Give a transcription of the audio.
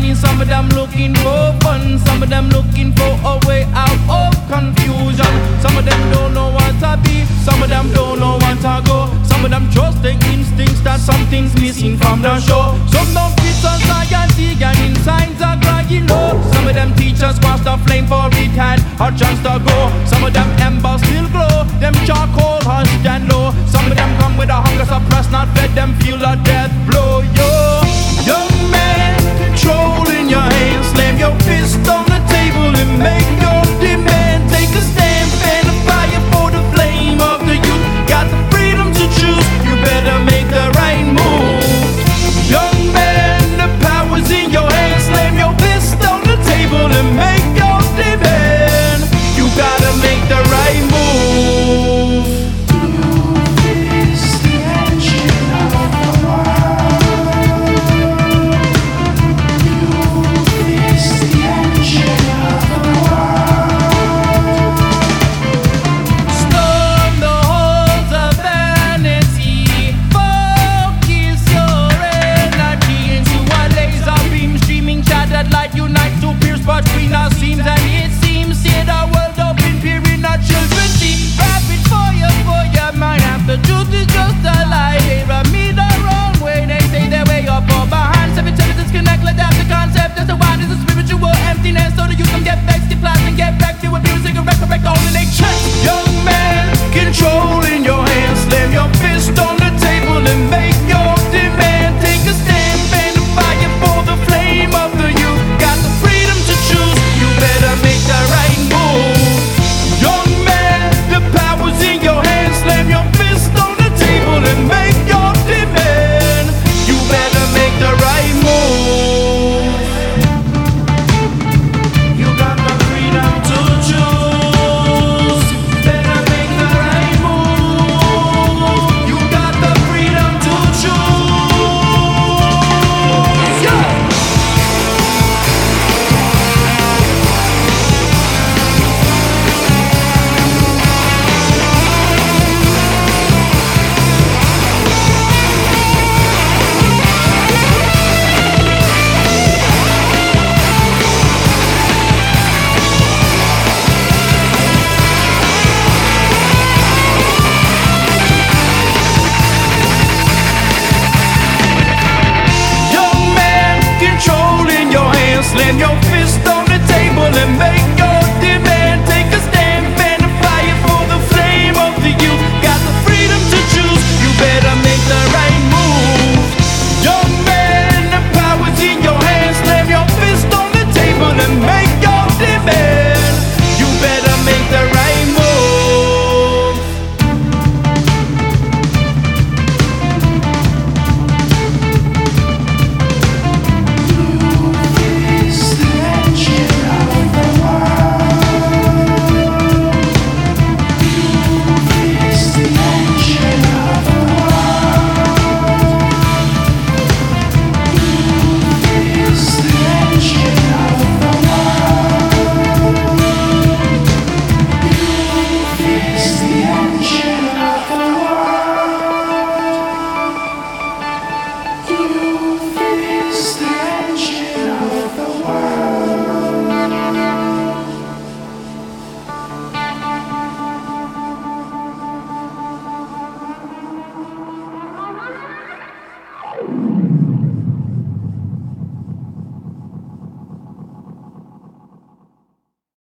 money, some of them looking for fun, some of them looking for a way out of confusion. Some of them don't know what to be, some of them don't know what to go. Some of them trust the instincts that something's missing from the show. Some don't fit society and insides are groggy low. Some of them teachers watch the flame for it had a chance to go. Some of them embers still glow, them charcoal hushed and low. Some of them come with a hunger suppressed, not fed, them feel the death